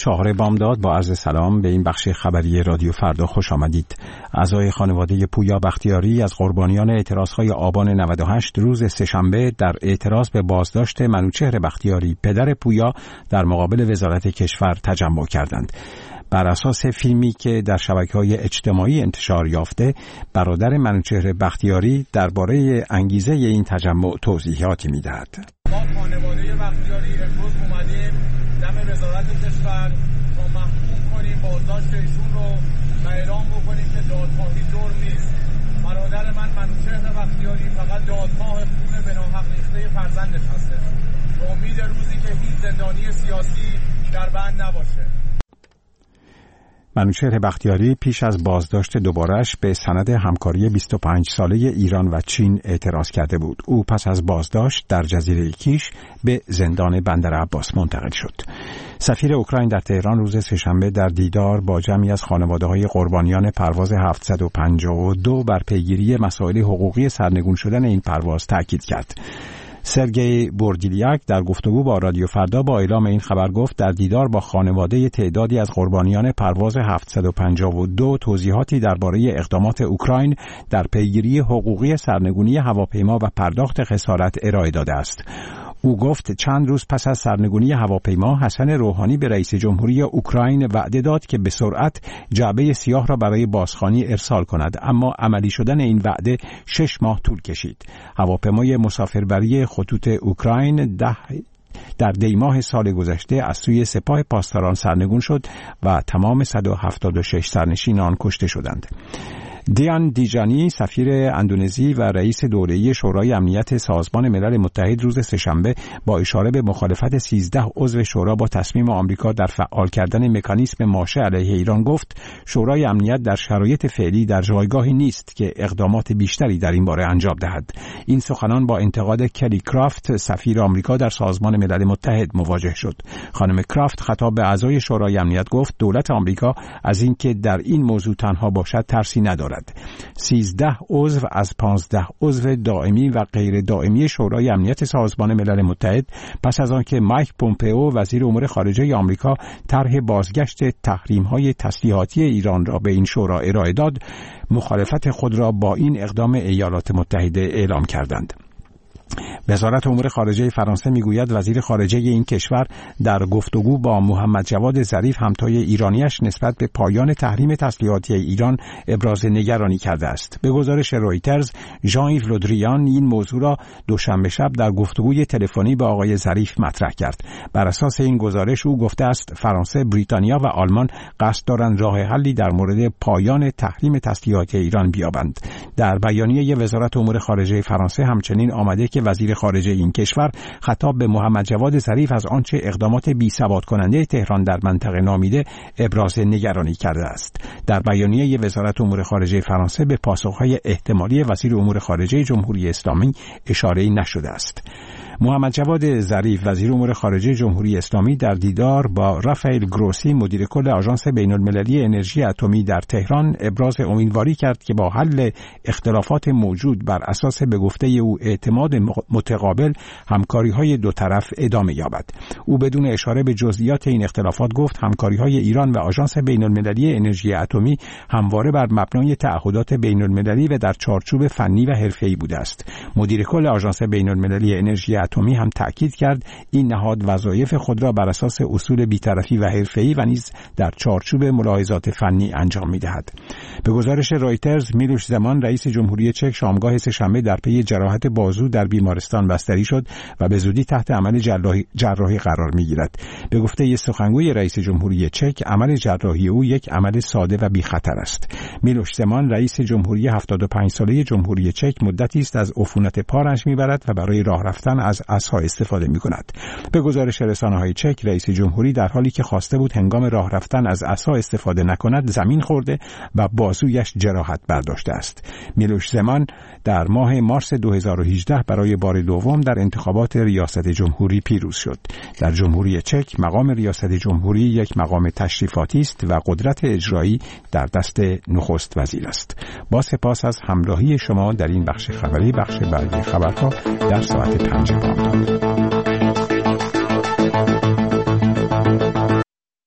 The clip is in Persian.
چهار بامداد با عرض سلام به این بخش خبری رادیو فردا خوش آمدید. اعضای خانواده پویا بختیاری از قربانیان اعتراضهای آبان 98 روز سه‌شنبه در اعتراض به بازداشت منوچهر بختیاری پدر پویا در مقابل وزارت کشور تجمع کردند. بر اساس فیلمی که در شبکه‌های اجتماعی انتشار یافته، برادر منوچهر بختیاری درباره انگیزه این تجمع توضیحاتی می‌دهد. ما خانواده بختیاری امروز اومدیم دم وزارت کشور تا محکوم کنیم بازداشت ایشون رو و اعلام بکنیم که دادخواهی جرم نیست. برادر من منوچهر بختیاری فقط دادخواه خون به ناحق ریخته فرزندش هستش. به امید روزی که هیچ زندانی سیاسی در بند نباشه. منوچهر بختیاری پیش از بازداشت دوبارش به سند همکاری 25 ساله ایران و چین اعتراض کرده بود. او پس از بازداشت در جزیره کیش به زندان بندر عباس منتقل شد. سفیر اوکراین در تهران روز سه‌شنبه در دیدار با جمعی از خانواده‌های قربانیان پرواز 752 بر پیگیری مسائل حقوقی سرنگون شدن این پرواز تاکید کرد. سرگئی بوردیلیاک در گفتگو با رادیو فردا با اعلام این خبر گفت در دیدار با خانواده تعدادی از قربانیان پرواز 752 توضیحاتی درباره اقدامات اوکراین در پیگیری حقوقی سرنگونی هواپیما و پرداخت خسارت ارائه داده است. او گفت چند روز پس از سرنگونی هواپیما حسن روحانی به رئیس جمهوری اوکراین وعده داد که به سرعت جعبه سیاه را برای بازخوانی ارسال کند، اما عملی شدن این وعده 6 ماه طول کشید. هواپیمای مسافربری خطوط اوکراین در دیماه سال گذشته از سوی سپاه پاسداران سرنگون شد و تمام 176 سرنشین آن کشته شدند. دیان دیجانی سفیر اندونزی و رئیس دوره‌ای شورای امنیت سازمان ملل متحد روز سه‌شنبه با اشاره به مخالفت 13 عضو شورا با تصمیم آمریکا در فعال کردن مکانیزم ماشه علیه ایران گفت شورای امنیت در شرایط فعلی در جایگاهی نیست که اقدامات بیشتری در این باره انجام دهد. این سخنان با انتقاد کلی کرافت سفیر آمریکا در سازمان ملل متحد مواجه شد. خانم کرافت خطاب به اعضای شورای امنیت گفت دولت آمریکا از اینکه در این موضوع تنها باشد ترسی ندارد. 13 عضو از 15 عضو دائمی و غیر دائمی شورای امنیت سازمان ملل متحد پس از آنکه مایک پومپئو وزیر امور خارجه آمریکا طرح بازگشت تحریم‌های تسلیحاتی ایران را به این شورا ارائه داد، مخالفت خود را با این اقدام ایالات متحده اعلام کردند. وزارت امور خارجه فرانسه میگوید وزیر خارجه این کشور در گفتگو با محمد جواد ظریف همتای ایرانیش نسبت به پایان تحریم تسلیحاتی ایران ابراز نگرانی کرده است. به گزارش رویترز، ژان ایو لودریان این موضوع را دوشنبه شب در گفتگوی تلفنی با آقای ظریف مطرح کرد. بر اساس این گزارش او گفته است فرانسه، بریتانیا و آلمان قصد دارند راه حلی در مورد پایان تحریم تسلیحاتی ایران بیابند. در بیانیه وزارت امور خارجه فرانسه همچنین آمده که وزیر خارجه این کشور خطاب به محمد جواد ظریف از آنچه اقدامات بی‌ثبات کننده تهران در منطقه نامیده ابراز نگرانی کرده است. در بیانیه وزارت امور خارجه فرانسه به پاسخهای احتمالی وزیر امور خارجه جمهوری اسلامی اشاره‌ای نشده است. محمد جواد ظریف وزیر امور خارجه جمهوری اسلامی در دیدار با رافائل گروسی مدیر کل آژانس بین‌المللی انرژی اتمی در تهران ابراز امیدواری کرد که با حل اختلافات موجود بر اساس به گفته او اعتماد متقابل همکاری‌های دو طرف ادامه یابد. او بدون اشاره به جزئیات این اختلافات گفت همکاری‌های ایران و آژانس بین‌المللی انرژی اتمی همواره بر مبنای تعهدات بین‌المللی و در چارچوب فنی و حرفه‌ای بوده است. مدیر کل آژانس بین‌المللی انرژی اتمی هم تأکید کرد این نهاد وظایف خود را بر اساس اصول بی‌طرفی و حرفه‌ای و نیز در چارچوب ملاحظات فنی انجام می‌دهد. به گزارش رایترز، میلوش زمان رئیس جمهوری چک شامگاه سه‌شنبه در پی جراحت بازو در بیمارستان بستری شد و به زودی تحت عمل جراحی قرار می‌گیرد. به گفته سخنگوی رئیس جمهوری چک، عمل جراحی او یک عمل ساده و بی‌خطر است. میلوش زمان رئیس جمهوری 75 ساله جمهوری چک مدتی است از عفونت پا رنج می‌برد و برای راه رفتن از عصا استفاده می‌کند. به گزارش رسانه‌های چک، رئیس جمهوری در حالی که خواسته بود هنگام راه رفتن از عصا استفاده نکند، زمین خورده و بازویش جراحت برداشته است. میلوش زمان در ماه مارس 2018 برای بار دوم در انتخابات ریاست جمهوری پیروز شد. در جمهوری چک مقام ریاست جمهوری یک مقام تشریفاتی است و قدرت اجرایی در دست نخست وزیر است. با سپاس از همراهی شما در این بخش خبری. بخش بعدی خبرها در ساعت 5 بامداد.